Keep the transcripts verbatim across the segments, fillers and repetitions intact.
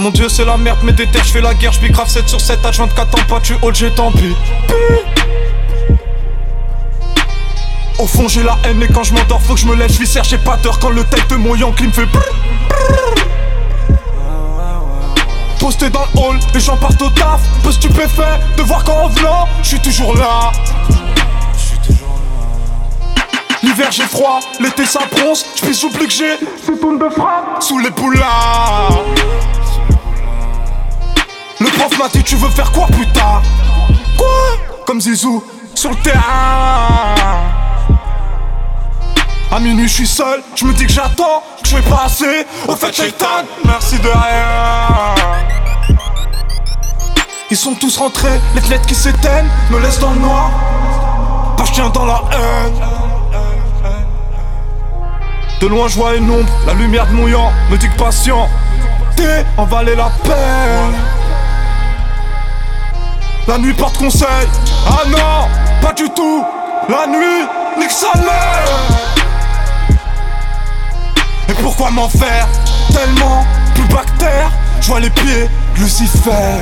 Mon dieu c'est la merde mais déter, je fais la guerre, je grave sept sur sept, H vingt-quatre ans pas tu hold, j'ai tant pis. Au fond j'ai la haine et quand je m'endors faut que je me lève, je viscère, j'ai pas d'heure quand le tête de mon yankee me fait brrr, brrr. Posté dans le hall, les gens partent au taf, peu stupéfait de voir qu'en revenant, je suis toujours là. L'hiver j'ai froid, l'été ça bronze, j'pisse j'oublie que j'ai ces tonnes de frappe sous les boulards. Le prof m'a dit tu veux faire quoi plus tard? Quoi? Comme Zizou sur le terrain. À minuit je suis seul, je me dis que j'attends, que je vais pas assez. Au fait Shaitan, merci de rien. Ils sont tous rentrés, les fenêtres qui s'éteignent me laissent dans le noir. Pas je tiens dans la haine. De loin je vois une ombre, la lumière de mouillant me dit que patient, t'es en valait la peine. La nuit porte conseil, ah non, pas du tout. La nuit, nique sa mère. Et pourquoi m'en faire tellement plus bactère? Je vois les pieds de Lucifer.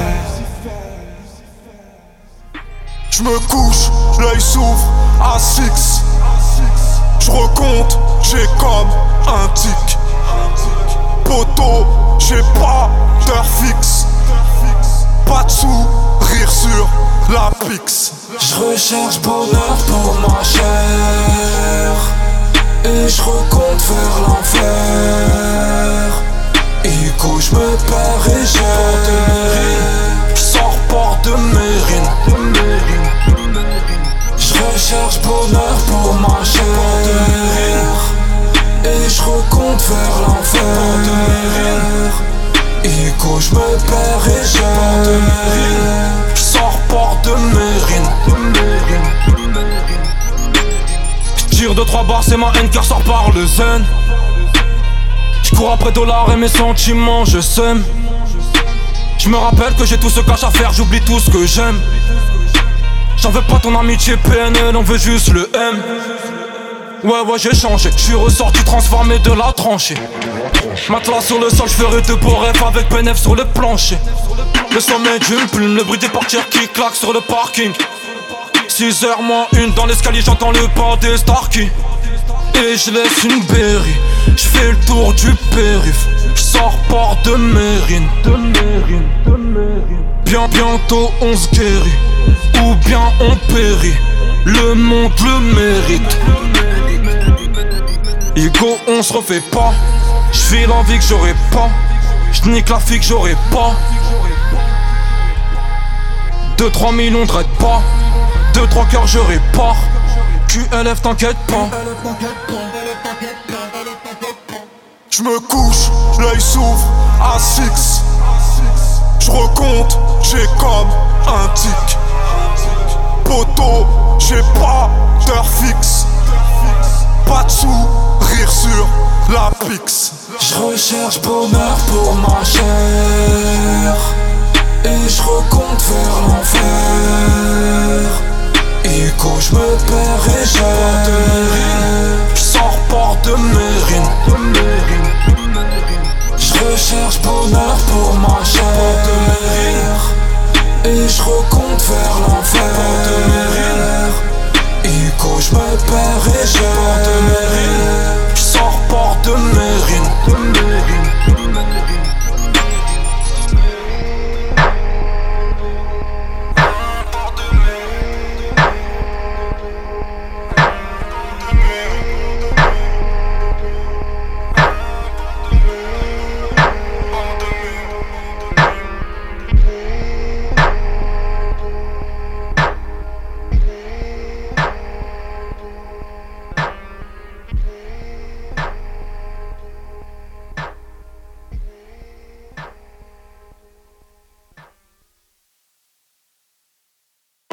Je me couche, l'œil s'ouvre à six. Je recompte, j'ai comme un tic. Poteau, j'ai pas d'heure fixe. Pas de sourire sur la pix. Je recherche bonheur pour ma chair et je recompte vers l'enfer. Ico, je me perds et j'ai je sors porte de Mérine. Je recherche bonheur pour ma chair et je recompte vers l'enfer. Ico, je me perds et j'ai je sors porte de Mérine. Je tire deux trois barres, c'est ma haine qui ressort par le zen. Je cours après dollars et mes sentiments, je sème. Je me rappelle que j'ai tout ce cash à faire, j'oublie tout ce que j'aime. J'en veux pas ton amitié P N L, on veut juste le M. Ouais ouais j'ai changé, j'suis ressorti transformé de la tranchée. Matelas sur le sol, j'ferai deux beaux rêves avec P N F sur le plancher. Le sommet d'une plume, le bruit des portières qui claquent sur le parking. Six heures moins une, dans l'escalier j'entends le pas des Starkey. Et je laisse une berry, j'fais le tour du périph'. J'sors port de Mérine. Bien bientôt on se guérit, ou bien on périt. Le monde le mérite. Ego on se refait pas. J'fais l'envie que j'aurais pas. J'nique la fille que j'aurais pas. Deux trois millions de pas. Deux trois cœurs je répare. Q L F t'inquiète pas. Je me couche, l'œil s'ouvre à six. Je recompte, j'ai comme un tic. Poteau, j'ai pas d'heure fixe. Pas de sourire sur la pix. Je recherche bonheur pour ma chair et je recompte vers l'enfer. Ico, je me perds et j'ai je sors porte de Mérine. Je recherche bonheur pour ma chair et je recompte vers l'enfer. Ico, je me perds et j'ai